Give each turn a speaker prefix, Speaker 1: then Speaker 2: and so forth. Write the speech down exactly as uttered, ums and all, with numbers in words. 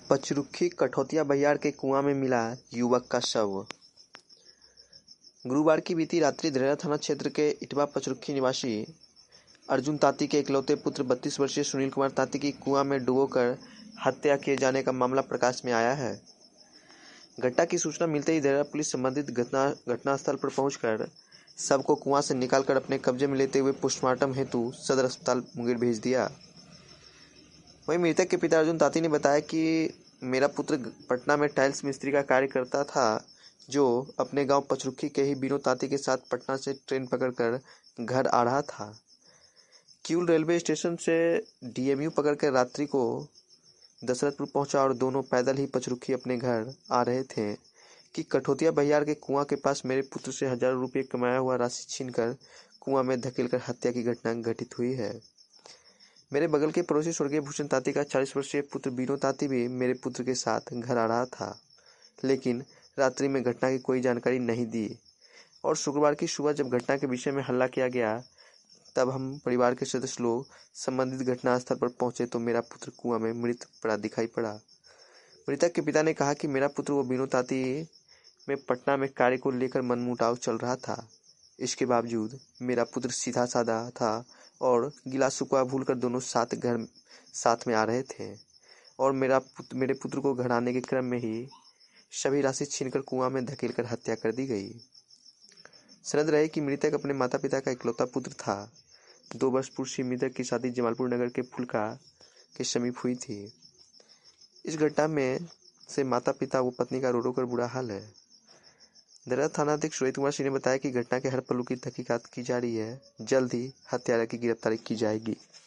Speaker 1: पचरुखी कठौतिया बहियार के कुआं में मिला युवक का शव। गुरुवार की बीती रात्रि धरेरा थाना क्षेत्र के इटवा पचरुखी निवासी अर्जुन ताती के इकलौते पुत्र बत्तीस वर्षीय सुनील कुमार ताती की कुआं में डुबोकर हत्या किए जाने का मामला प्रकाश में आया है। घटना की सूचना मिलते ही धरेरा पुलिस संबंधित घटना घटनास्थल पर पहुंचकर शव को कुआं से निकालकर अपने कब्जे में लेते हुए पोस्टमार्टम हेतु सदर अस्पताल मुंगेर भेज दिया। वहीं मृतक के पिता अर्जुन ताती ने बताया कि मेरा पुत्र पटना में टाइल्स मिस्त्री का कार्य करता था, जो अपने गांव पचरुखी के ही बीनू ताती के साथ पटना से ट्रेन पकड़कर घर आ रहा था। किऊल रेलवे स्टेशन से डीएमयू पकड़कर रात्रि को दशरथपुर पहुंचा और दोनों पैदल ही पचरुखी अपने घर आ रहे थे कि कठौतिया बहियार के कुआं के पास मेरे पुत्र से हजारों रुपये कमाया हुआ राशि छीनकर कुआं में धकेलकर हत्या की घटना घटित हुई है। मेरे बगल के पड़ोसी स्वर्गीय भूषण ताती का चालीस वर्षीय पुत्र बीनू ताती भी मेरे पुत्र के साथ घर आ रहा था, लेकिन रात्रि में घटना की कोई जानकारी नहीं दी और शुक्रवार की सुबह जब घटना के विषय में हल्ला किया गया, तब हम परिवार के सदस्य लोग संबंधित घटनास्थल पर पहुंचे तो मेरा पुत्र कुआं में मृत पड़ा दिखाई पड़ा। मृतक के पिता ने कहा कि मेरा पुत्र वो बीनू ताती में पटना में कार्य को लेकर मनमुटाव चल रहा था। इसके बावजूद मेरा पुत्र सीधा साधा था और गिला सुखवा भूलकर दोनों साथ घर साथ में आ रहे थे और मेरा पुत्र मेरे पुत्र को घर आने के क्रम में ही सभी राशि छीनकर कुआं में धकेलकर हत्या कर दी गई। सनद रहे कि मृतक अपने माता पिता का इकलौता पुत्र था। दो वर्ष पूर्व से मृतक की शादी जमालपुर नगर के फुलका के समीप हुई थी। इस घटना में से माता पिता व पत्नी का रो रो कर बुरा हाल है। धरेरा थानाध्यक्ष रोहित कुमार सिंह ने बताया कि घटना के हर पहलू की तहकीकात की जा रही है। जल्द ही हत्यारा की गिरफ्तारी की जाएगी।